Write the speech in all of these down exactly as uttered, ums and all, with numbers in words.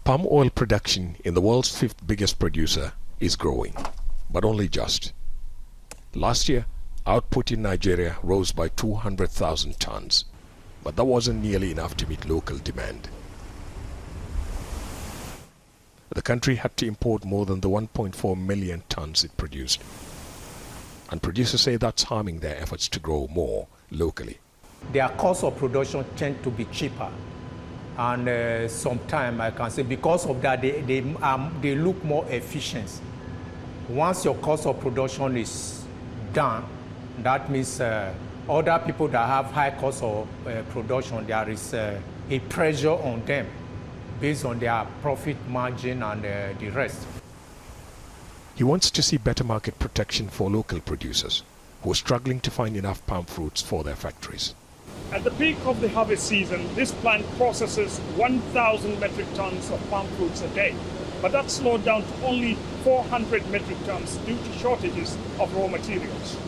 Palm oil production in the world's fifth biggest producer is growing, but only just. Last year, output in Nigeria rose by two hundred thousand tons, but that wasn't nearly enough to meet local demand. The country had to import more than the one point four million tons it produced. And producers say that's harming their efforts to grow more locally. Their cost of production tend to be cheaper. And uh, sometimes I can say because of that, they, they, um, they look more efficient. Once your cost of production is down, that means uh, other people that have high cost of uh, production, there is uh, a pressure on them based on their profit margin and uh, the rest. He wants to see better market protection for local producers who are struggling to find enough palm fruits for their factories. At the peak of the harvest season, this plant processes one thousand metric tons of palm fruits a day. But that's slowed down to only four hundred metric tons due to shortages of raw materials.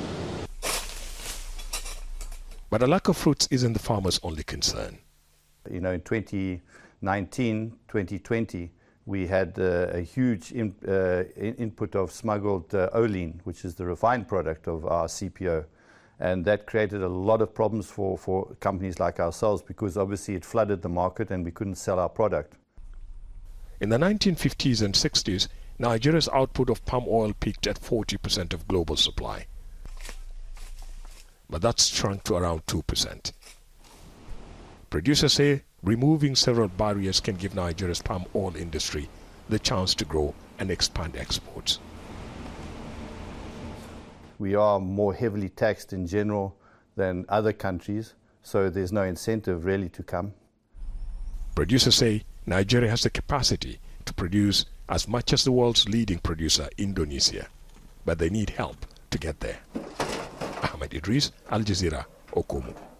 But a lack of fruits isn't the farmers' only concern. You know, in twenty nineteen, twenty twenty, we had uh, a huge in, uh, in input of smuggled uh, olein, which is the refined product of our C P O. And that created a lot of problems for, for companies like ourselves because obviously it flooded the market and we couldn't sell our product. In the nineteen fifties and sixties, Nigeria's output of palm oil peaked at forty percent of global supply. But that's shrunk to around two percent. Producers say removing several barriers can give Nigeria's palm oil industry the chance to grow and expand exports. We are more heavily taxed in general than other countries, so there's no incentive really to come. Producers say Nigeria has the capacity to produce as much as the world's leading producer, Indonesia, but they need help to get there. Ahmed Idris, Al Jazeera, Okomu.